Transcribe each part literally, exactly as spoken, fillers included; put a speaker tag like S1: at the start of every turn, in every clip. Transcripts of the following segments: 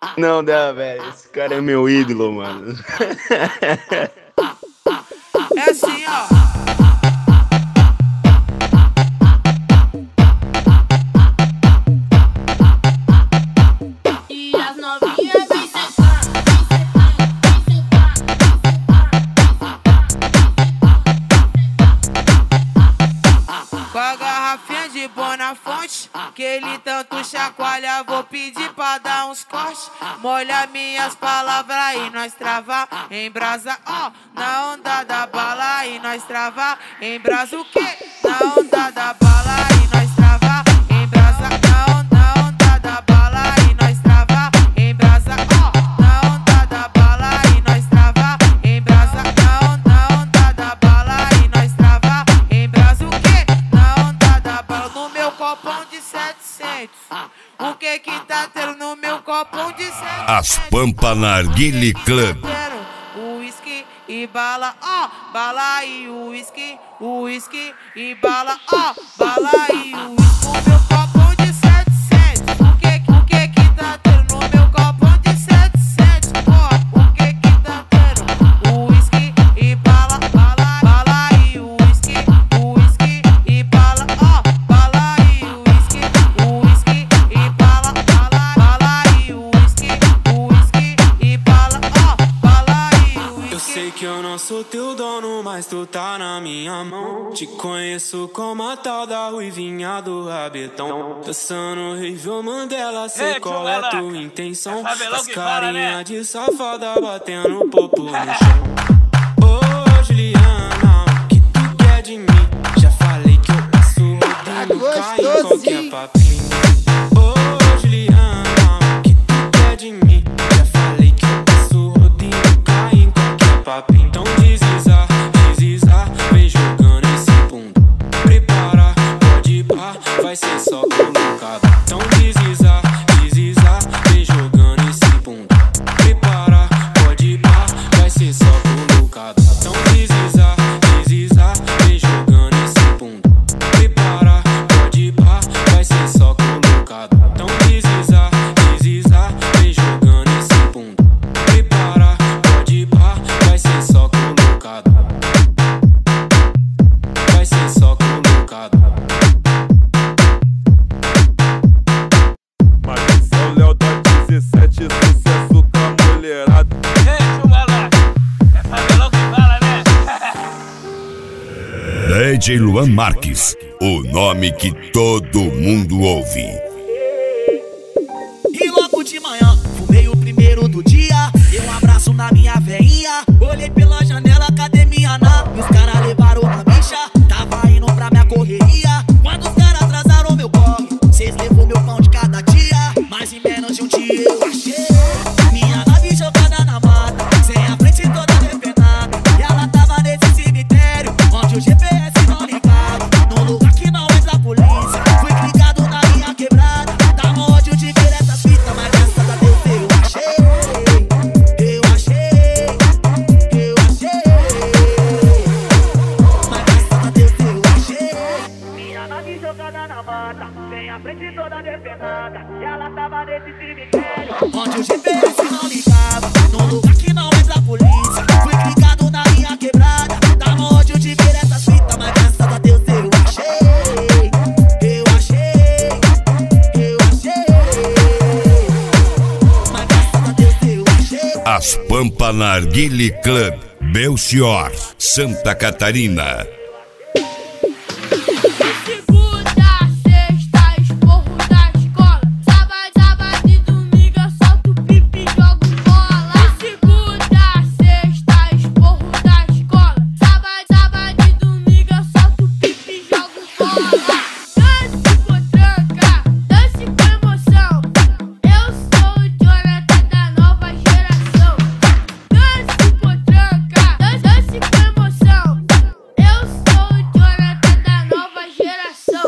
S1: Não dá, velho. Esse cara é meu ídolo, mano.
S2: É assim, ó.
S3: E as novinhas vem sentar, vem
S2: Com a garrafinha de Bonafonte, que ele tanto chacoalha, vou pedir pra dar uns cortes. Molha minhas palavras e nós travar em brasa, ó. Na onda da bala e nós travar em brasa o quê? Na onda da bala e nós travar em brasa. Na onda, na onda da bala e nós travar em brasa, ó. Na onda da bala e nós travar em brasa. Na onda, na onda da bala e nós travar em brasa o quê? Na onda da bala no meu copão de setecentos. O que que tá tendo no meu copão de setecentos?
S4: As Pampa Narguile Club.
S2: Uísque e bala, ó, bala e uísque, uísque e bala, ó, bala e uísque. O meu copão de setecentos. O que, o que que tá tendo no meu copão de setecentos? Ó, o que que tá tendo? Uísque e bala, bala, bala e uísque, uísque e bala, ó, bala e uísque, uísque e bala, bala, bala e uísque, uísque e bala, ó, bala e uísque.
S5: Eu sei que eu não sou teu dono, mas tu tá na minha mão. Te conheço como a tal da ruivinha do rabetão. Dançando Rível Mandela, cê qual é tua intenção? As carinha de safada batendo popo no chão. Ô Juliana, o que tu quer de mim? Já falei que eu passo rodando, cai em qualquer papinho. Ô Juliana, o que tu quer de mim? Já falei que eu passo rodando, cai em qualquer papinho. Então deslizar, deslizar, vem jogando esse bunda. Prepara, pode ir pá, vai ser só colocado. Então deslizar, deslizar, vem jogando esse bunda. Prepara, pode ir pá, vai ser só colocado. Então deslizar, deslizar, vem jogando esse bunda. Prepara, pode ir pá, vai ser só colocado. Então deslizar, deslizar, vem jogando esse bunda. Prepara, pode ir pá, vai ser só colocado. Vai ser só colocado.
S6: Mas esse é o Léo da dezessete, sucesso com a mulherada.
S7: Ei, Chumala, é favelão que fala, né?
S4: D J Luan Marques, o nome que todo mundo ouve.
S8: E logo de manhã, fumei o primeiro do dia. Dei um abraço na minha veinha. Olhei pela janela, academia na. E os caras levaram a bicha. Tava indo pra minha correria. Quando os caras atrasaram meu corre, cês levou meu pão de cada dia. Mas em menos de um dia eu achei minha nave jogada na mata, sem a frente toda depenada. E ela tava nesse cemitério, onde o G P S não ligava. Num lugar que não entra a polícia. Fui ligado na minha quebrada. Tava onde eu de ver essas fitas, mas graças a Deus eu achei. Eu achei, eu achei. Mas graças a Deus eu achei minha nave jogada na mata, sem a frente toda depenada. E ela tava nesse cemitério, onde o G P S não ligava. Num lugar que não entra a polícia. Fui ligado na minha quebrada. Tava onde eu de ver essas fitas, mas graças a Deus eu achei. Eu achei, eu achei. Mas graças a Deus eu achei.
S4: As Pampa Narguile Club, Belchior, Santa Catarina.
S3: segunda, sexta, esporro da escola. Sábado, sábado e domingo eu solto pipi e jogo bola. Segunda, sexta, esporro da escola. Sábado, sábado e domingo eu solto pipi e jogo bola. Dance com tranca, dance com emoção. Eu sou o Jonathan da nova geração. Dance com tranca, dance, dance com emoção. Eu sou o Jonathan da nova geração.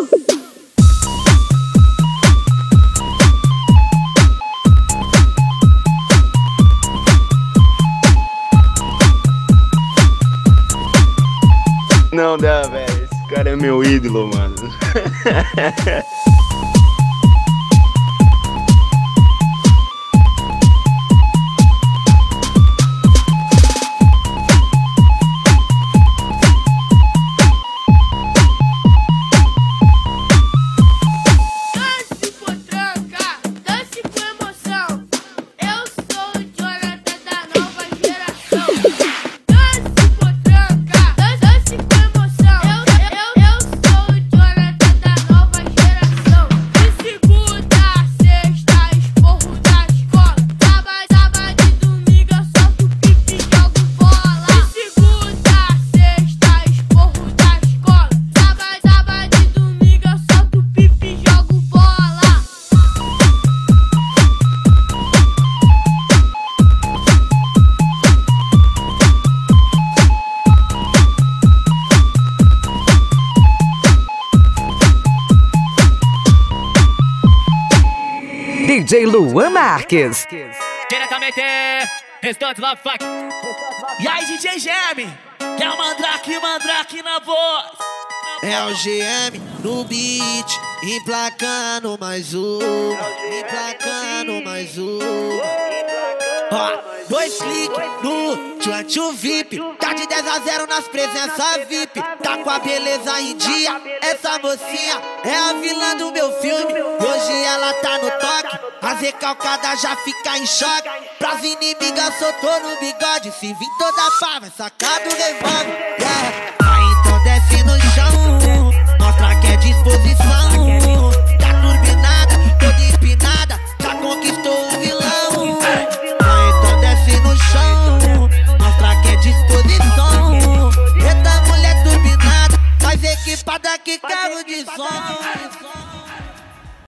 S1: Não dá, velho. Esse cara é meu ídolo, mano.
S9: D J Luan Marques.
S8: Diretamente, restante Love Fuck. E aí, D J Geme, que é o Mandrake, Mandrake na voz.
S10: É o G M no beat, emplacando mais uma, emplacando mais uma. Ó, dois cliques no Tchantchu V I P, tá de dez a zero nas presenças V I P. Tá com a beleza em dia, essa mocinha é a vilã do meu filme. Hoje ela tá no toque, as recalcadas já fica em choque. Pras inimigas soltou no bigode, se vir toda pá vai sacar do revólver. Yeah. Vai então desce no chão, mostra que é disposição. Tá turbinada, toda empinada, já conquistou o vilão. Vai então desce no chão, mostra que é disposição. Eita mulher turbinada, mais equipada que carro de som.